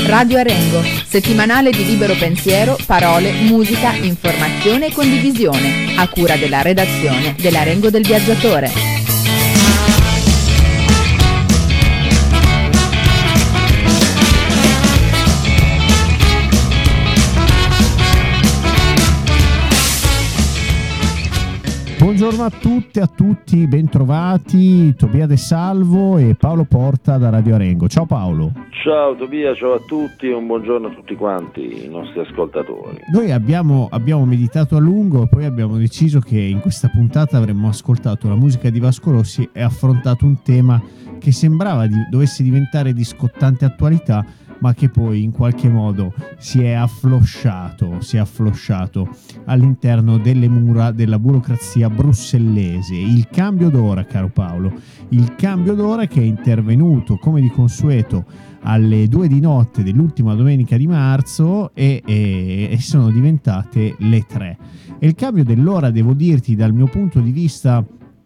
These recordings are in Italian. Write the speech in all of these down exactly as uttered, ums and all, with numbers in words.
Radio Arengo, settimanale di libero pensiero, parole, musica, informazione e condivisione, a cura della redazione dell'Arengo del Viaggiatore. Buongiorno a tutte e a tutti, bentrovati, Tobia De Salvo e Paolo Porta da Radio Arengo. Ciao Paolo. Ciao Tobia, ciao a tutti e un buongiorno a tutti quanti i nostri ascoltatori. Noi abbiamo, abbiamo meditato a lungo e poi abbiamo deciso che in questa puntata avremmo ascoltato la musica di Vasco Rossi e affrontato un tema che sembrava di, dovesse diventare di scottante attualità, ma che poi in qualche modo si è afflosciato, si è afflosciato all'interno delle mura della burocrazia brussellese. Il cambio d'ora, caro Paolo, il cambio d'ora che è intervenuto come di consueto alle due di notte dell'ultima domenica di marzo e, e, e sono diventate le tre. E il cambio dell'ora, devo dirti, dal mio punto di vista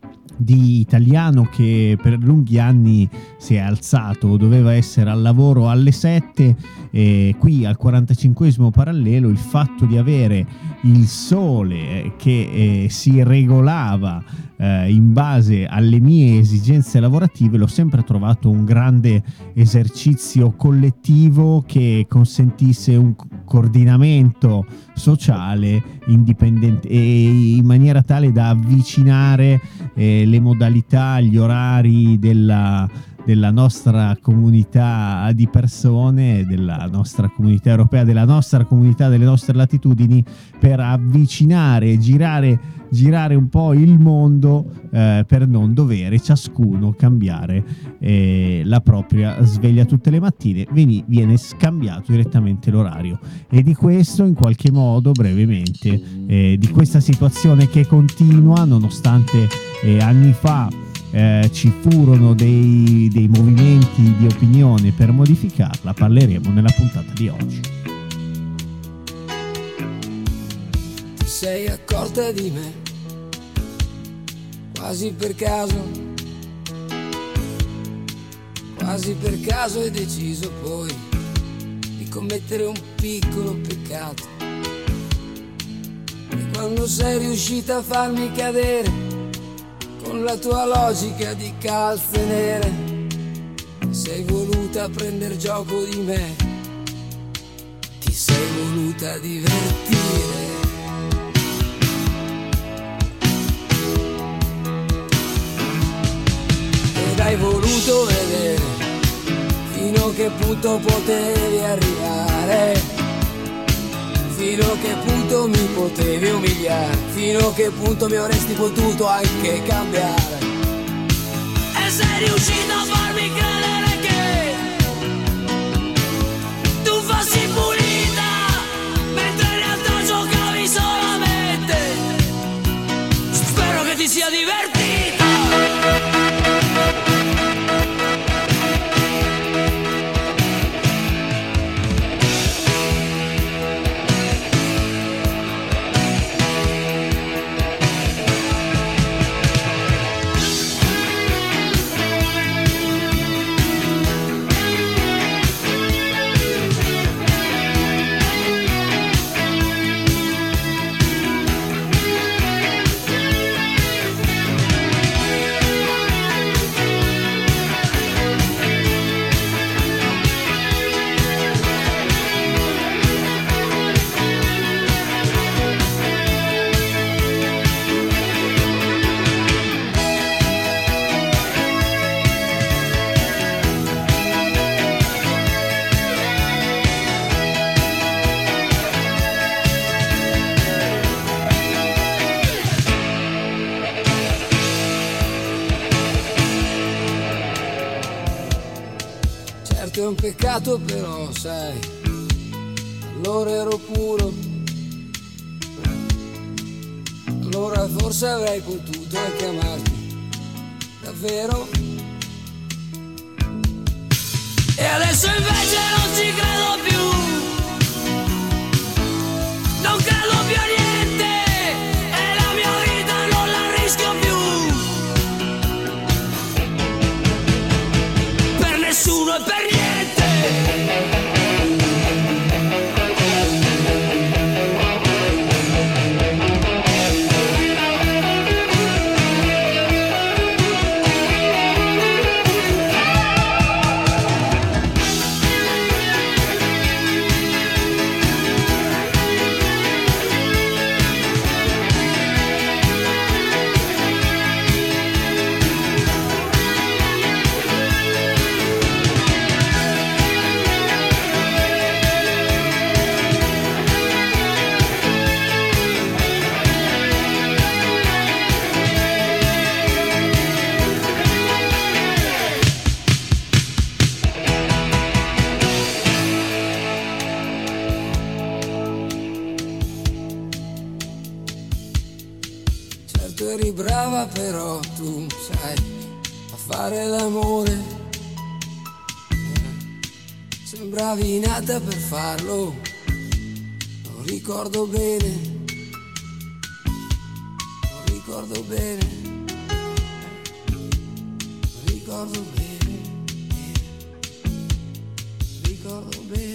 di italiano che per lunghi anni si è alzato, doveva essere al lavoro alle sette, e qui al quarantacinquesimo parallelo il fatto di avere il sole che eh, si regolava eh, in base alle mie esigenze lavorative l'ho sempre trovato un grande esercizio collettivo che consentisse un coordinamento sociale indipendente e in maniera tale da avvicinare eh, le modalità, gli orari della, della nostra comunità di persone, della nostra comunità europea, della nostra comunità, delle nostre latitudini, per avvicinare, girare, girare un po' il mondo eh, per non dovere ciascuno cambiare eh, la propria sveglia tutte le mattine. Vieni, viene scambiato direttamente l'orario e di questo in qualche modo brevemente eh, di questa situazione che continua nonostante eh, anni fa eh, ci furono dei, dei movimenti di opinione per modificarla, parleremo nella puntata di oggi. Ti sei accorta di me quasi per caso, quasi per caso hai deciso poi di commettere un piccolo peccato. E quando sei riuscita a farmi cadere con la tua logica di calze nere, sei voluta prendere gioco di me, ti sei voluta divertire. Ed hai voluto vedere fino a che punto potevi arrivare, fino a che punto mi potevi umiliare, fino a che punto mi avresti potuto anche cambiare. E sei riuscito a farmi credere che tu fossi pulita, mentre in realtà giocavi solamente. Spero che ti sia divertita. È un peccato però, sai, allora ero puro, allora forse avrei potuto anche amarti, davvero. E adesso invece non ci credo più, non credo più a niente, e la mia vita non la rischio più, per nessuno e per niente. fare l'amore. Sembravi nata per farlo, lo ricordo bene, lo ricordo bene, lo ricordo bene, ricordo bene.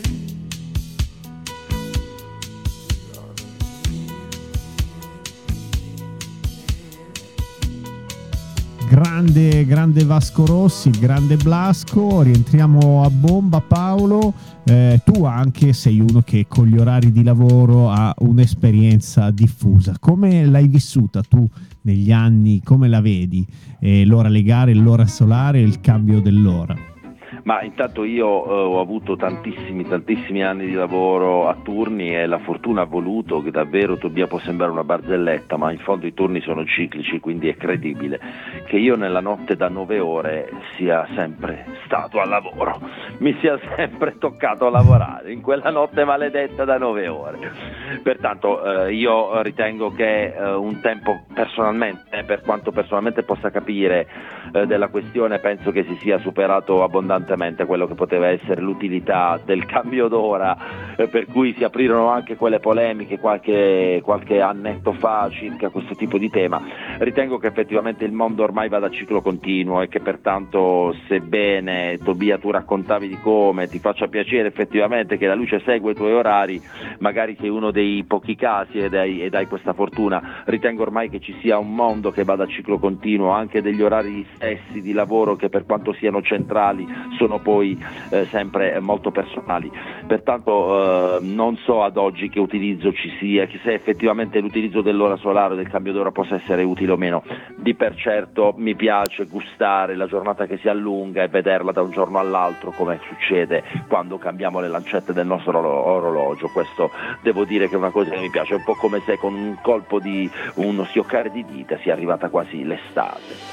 Grande, grande Vasco Rossi, grande Blasco. Rientriamo a bomba, Paolo. Eh, tu anche sei uno che con gli orari di lavoro ha un'esperienza diffusa. Come l'hai vissuta tu negli anni? Come la vedi? Eh, l'ora legale, l'ora solare, il cambio dell'ora? Ma intanto io eh, ho avuto tantissimi, tantissimi anni di lavoro a turni e la fortuna ha voluto che davvero Tobia può sembrare una barzelletta, ma in fondo i turni sono ciclici, quindi è credibile che io nella notte da nove ore sia sempre stato al lavoro, mi sia sempre toccato lavorare in quella notte maledetta da nove ore. Pertanto eh, io ritengo che eh, un tempo personalmente, eh, per quanto personalmente possa capire eh, della questione, penso che si sia superato abbondantemente quello che poteva essere l'utilità del cambio d'ora, eh, per cui si aprirono anche quelle polemiche qualche, qualche annetto fa circa questo tipo di tema. Ritengo che effettivamente il mondo ormai vada a ciclo continuo e che pertanto, sebbene Tobia tu raccontavi di come ti faccia piacere effettivamente che la luce segue i tuoi orari, magari sei uno dei pochi casi ed hai, ed hai questa fortuna, ritengo ormai che ci sia un mondo che vada a ciclo continuo, anche degli orari stessi di lavoro che per quanto siano centrali sono poi eh, sempre molto personali. Pertanto eh, non so ad oggi che utilizzo ci sia, se effettivamente l'utilizzo dell'ora solare o del cambio d'ora possa essere utile o meno. Di per certo mi piace gustare la giornata che si allunga e vederla da un giorno all'altro, come succede quando cambiamo le lancette del nostro orologio. Questo devo dire che è una cosa che mi piace, è un po' come se con un colpo di uno schioccare di dita sia arrivata quasi l'estate.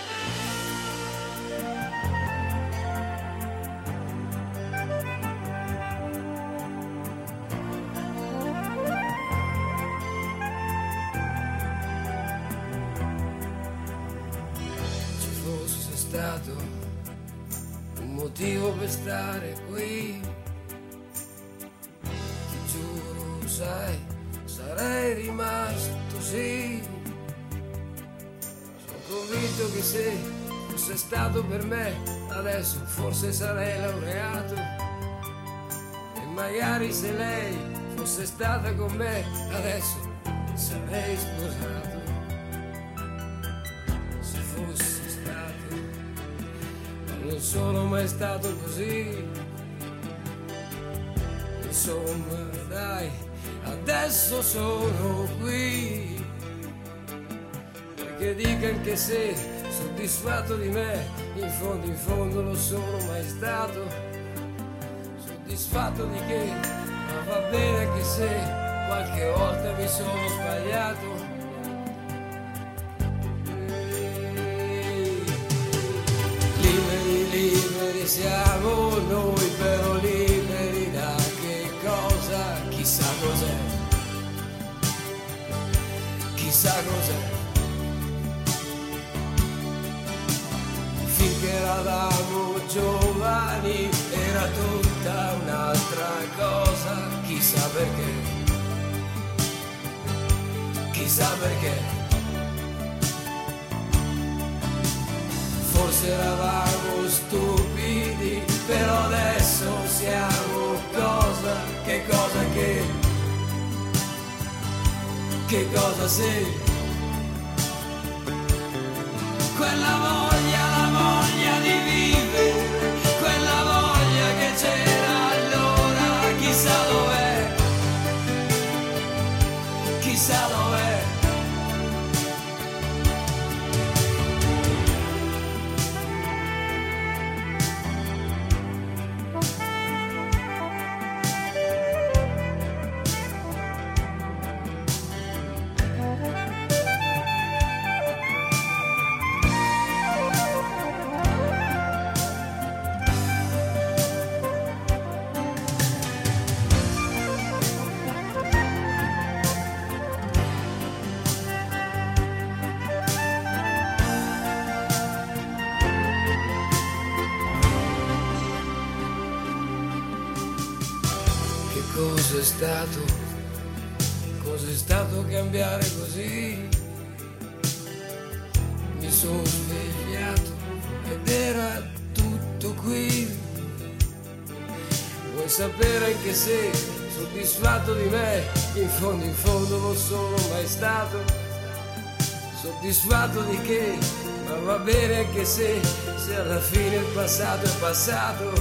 Un motivo per stare qui, ti giuro, sai, sarei rimasto, sì. Sono convinto che se fosse stato per me, adesso forse sarei laureato. E magari se lei fosse stata con me, adesso sarei sposato. Se fosse non sono mai stato così, insomma dai, adesso sono qui, perché dica anche se soddisfatto di me, in fondo in fondo lo sono mai stato, soddisfatto di che, ma va bene anche se qualche volta mi sono sbagliato. Liberi siamo noi, però liberi da che cosa? Chissà cos'è, chissà cos'è. Finché eravamo giovani era tutta un'altra cosa, chissà perché, chissà perché. Forse eravamo stupidi, però adesso siamo cosa, che cosa che, che cosa se, quella voglia, la voglia di vivere, quella voglia che c'era allora, chissà dov'è, chissà dov'è. cos'è stato, cos'è stato cambiare così. Mi sono svegliato ed era tutto qui. Vuoi sapere anche se soddisfatto di me, in fondo in fondo non sono mai stato. Soddisfatto di che, ma va bene anche se, se alla fine il passato è passato.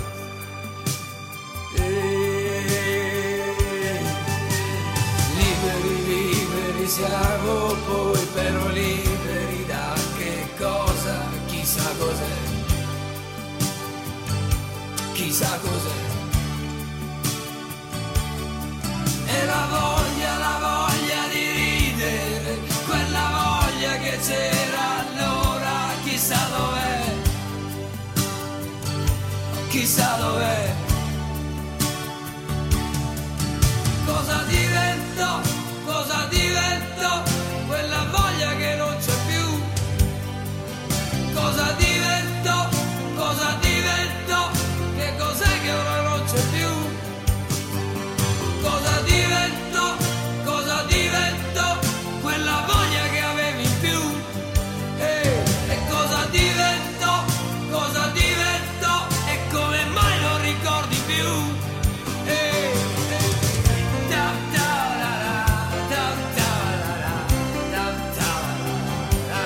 E... liberi, liberi siamo, poi però liberi da che cosa? Chissà cos'è, chissà cos'è. E la voglia, la voglia di ridere, quella voglia che c'era allora, chissà dov'è, chissà dov'è. Cosa divento, cosa divento, quella voglia che non c'è più. Cosa divento, cosa divento, che cos'è che ora non c'è più. Cosa divento, cosa divento, quella voglia che avevi in più. E, e cosa divento, cosa divento, e come mai non ricordi più. E, e, da, da, la, la, da, da, la, la, da, da, la,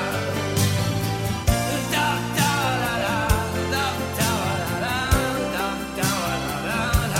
da, da, la, la, da, da, la, la, da, da, la, la,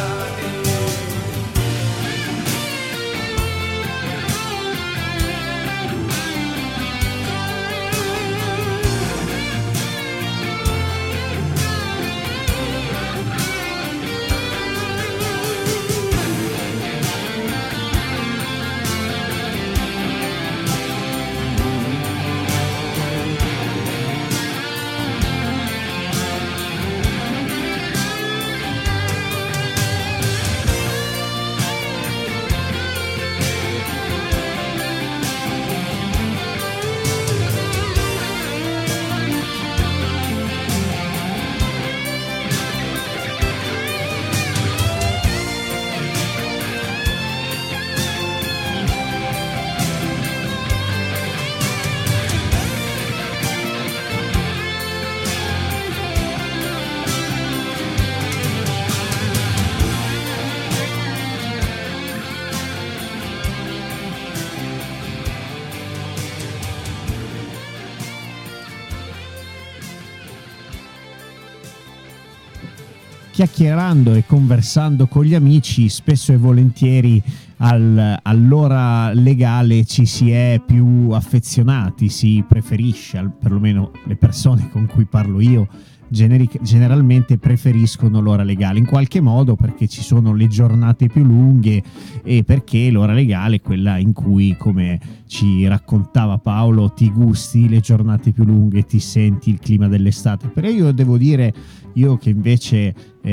Chiacchierando e conversando con gli amici, spesso e volentieri al, all'ora legale ci si è più affezionati, si preferisce, al, perlomeno le persone con cui parlo io, generic- generalmente preferiscono l'ora legale, in qualche modo perché ci sono le giornate più lunghe e perché l'ora legale è quella in cui, come ci raccontava Paolo, ti gusti le giornate più lunghe, ti senti il clima dell'estate. Però io devo dire, io che invece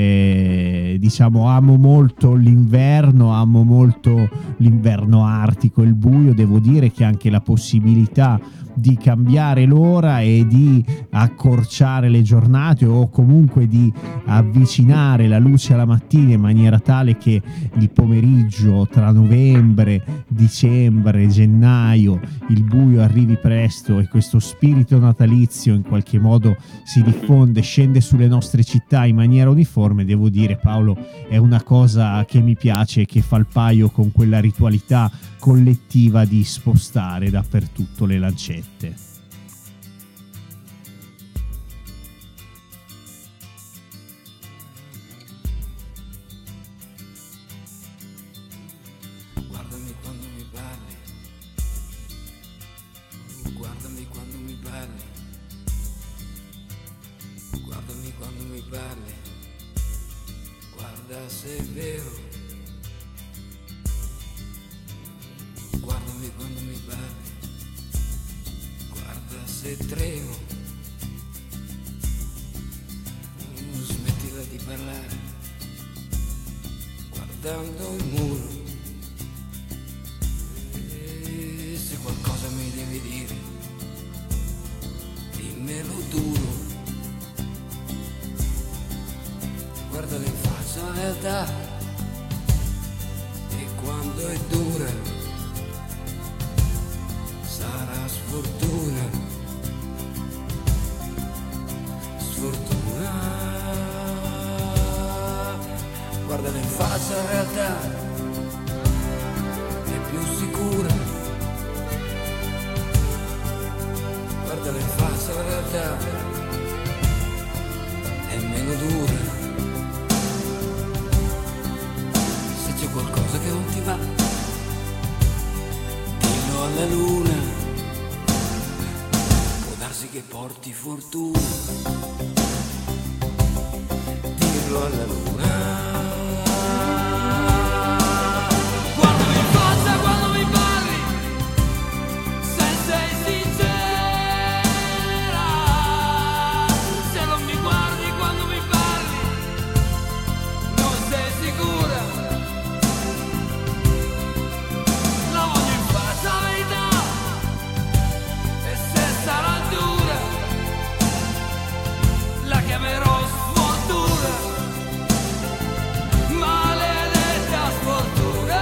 eh, diciamo amo molto l'inverno, amo molto l'inverno artico, il buio, devo dire che anche la possibilità di cambiare l'ora e di accorciare le giornate o comunque di avvicinare la luce alla mattina in maniera tale che il pomeriggio tra novembre, dicembre, gennaio il buio arrivi presto e questo spirito natalizio in qualche modo si diffonde, scende sulle nostre città in maniera uniforme, devo dire, Paolo, è una cosa che mi piace e che fa il paio con quella ritualità collettiva di spostare dappertutto le lancette. Guardami quando mi parli, guardami quando mi parli, guardami quando mi parli, guarda se è vero. Guardami quando mi parli, guarda se tremo. Smettila di parlare, guardando il muro. E se qualcosa mi devi dire, dimmelo duro. Guardala in faccia la realtà e quando è dura, sarà sfortuna, sfortuna. Guardala in faccia, in realtà è più sicura. Guardala in faccia, in realtà è meno dura. Se c'è qualcosa che non ti va, dillo alla luna, può darsi che porti fortuna. Dillo alla luna. Guardami in faccia quando mi parli, se sei sincera. Se non mi guardi quando mi parli, non sei sicura. La voglio in faccia la verità, e se sarà dura, la chiamerò sfortuna, maledetta sfortuna.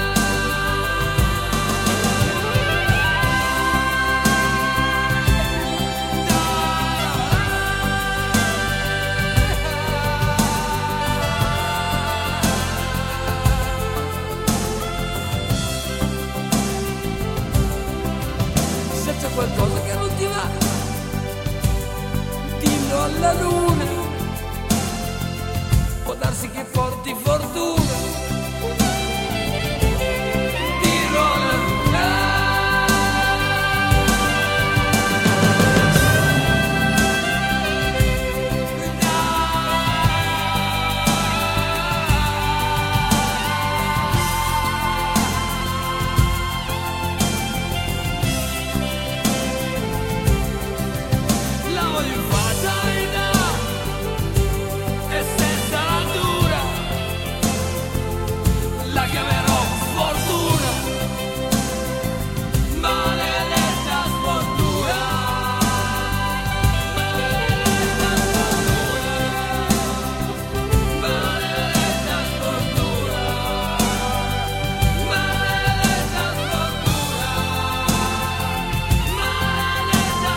Se c'è qualcosa che non ti va, dillo alla luna, può darsi che porti fortuna. Dillo alla luna. La voglio in faccia la verità, e se sarà dura, la chiamerò sfortuna, maledetta sfortuna. Maledetta sfortuna, maledetta sfortuna, maledetta sfortuna, maledetta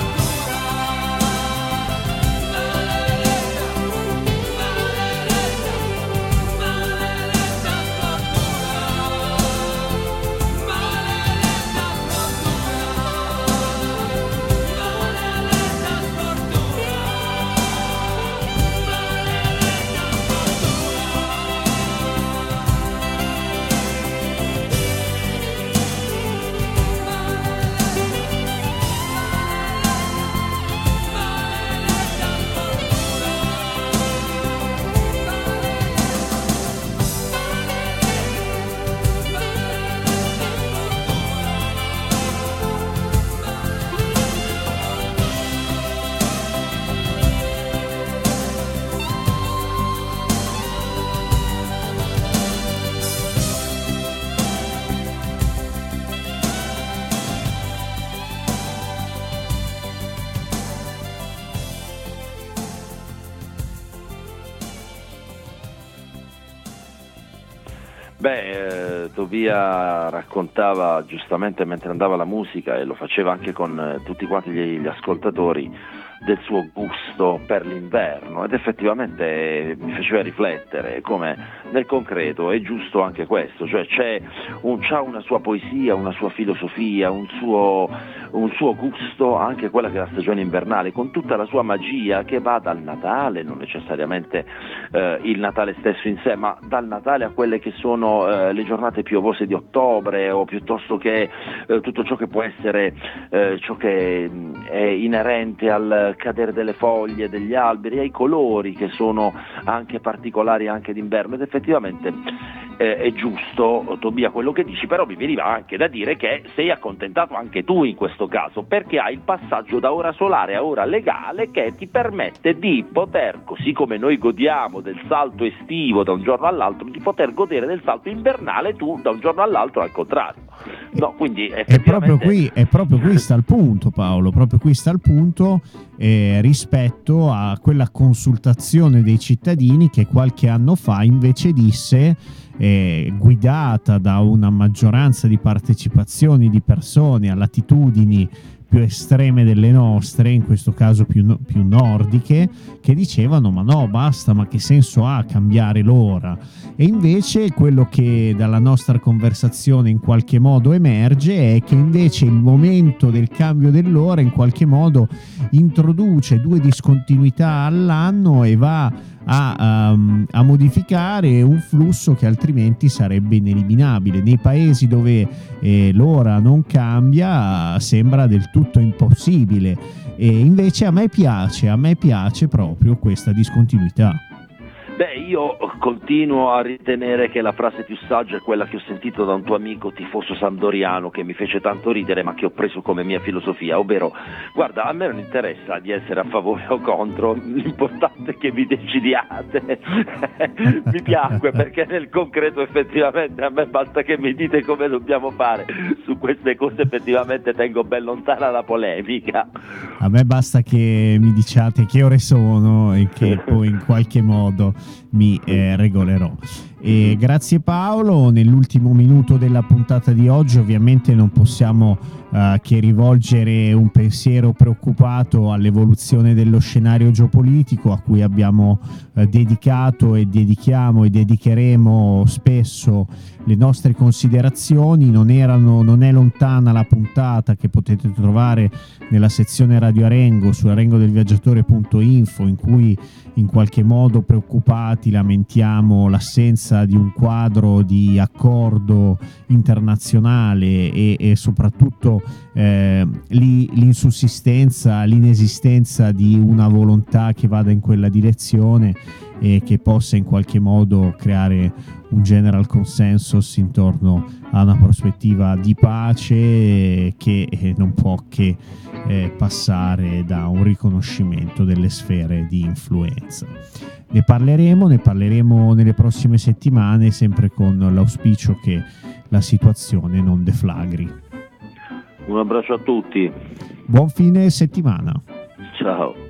Beh, eh, Tobia raccontava giustamente mentre andava la musica, e lo faceva anche con eh, tutti quanti gli, gli ascoltatori, del suo gusto per l'inverno, ed effettivamente eh, mi faceva riflettere come nel concreto è giusto anche questo, cioè c'è un, c'ha una sua poesia, una sua filosofia, un suo, un suo gusto, anche quella che è la stagione invernale, con tutta la sua magia che va dal Natale, non necessariamente eh, il Natale stesso in sé, ma dal Natale a quelle che sono eh, le giornate piovose di ottobre, o piuttosto che eh, tutto ciò che può essere eh, ciò che è inerente al cadere delle foglie, degli alberi, ai colori che sono anche particolari anche d'inverno, ed effettivamente eh, è giusto, Tobia, quello che dici, però mi veniva anche da dire che sei accontentato anche tu in questo caso, perché hai il passaggio da ora solare a ora legale che ti permette di poter, così come noi godiamo del salto estivo da un giorno all'altro, di poter godere del salto invernale tu da un giorno all'altro al contrario. No, quindi è proprio qui, è proprio qui sta il punto, Paolo, proprio qui sta il punto eh, rispetto a quella consultazione dei cittadini che qualche anno fa invece disse, eh, guidata da una maggioranza di partecipazioni di persone a latitudini più estreme delle nostre, in questo caso più, no, più nordiche, che dicevano ma no, basta, ma che senso ha cambiare l'ora? E invece quello che dalla nostra conversazione in qualche modo emerge è che invece il momento del cambio dell'ora in qualche modo introduce due discontinuità all'anno e va a, um, a modificare un flusso che altrimenti sarebbe ineliminabile. Nei paesi dove eh, l'ora non cambia sembra del tutto impossibile, e invece a me piace, a me piace proprio questa discontinuità. Beh, io continuo a ritenere che la frase più saggia è quella che ho sentito da un tuo amico tifoso sampdoriano che mi fece tanto ridere, ma che ho preso come mia filosofia, ovvero: guarda, a me non interessa di essere a favore o contro, l'importante è che vi decidiate. Mi piacque, perché nel concreto effettivamente a me basta che mi dite come dobbiamo fare. Su queste cose effettivamente tengo ben lontana la polemica. A me basta che mi diciate che ore sono e che poi in qualche modo mi eh, regolerò. E grazie Paolo. Nell'ultimo minuto della puntata di oggi ovviamente non possiamo uh, che rivolgere un pensiero preoccupato all'evoluzione dello scenario geopolitico, a cui abbiamo uh, dedicato e dedichiamo e dedicheremo spesso le nostre considerazioni. Non erano, non è lontana la puntata che potete trovare nella sezione Radio Arengo su arengodelviaggiatore punto info, in cui in qualche modo preoccupati lamentiamo l'assenza di un quadro di accordo internazionale e, e soprattutto eh, l'insussistenza, l'inesistenza di una volontà che vada in quella direzione e che possa in qualche modo creare un general consensus intorno a una prospettiva di pace che non può che eh, passare da un riconoscimento delle sfere di influenza. Ne parleremo, ne parleremo nelle prossime settimane, sempre con l'auspicio che la situazione non deflagri. Un abbraccio a tutti. Buon fine settimana. Ciao.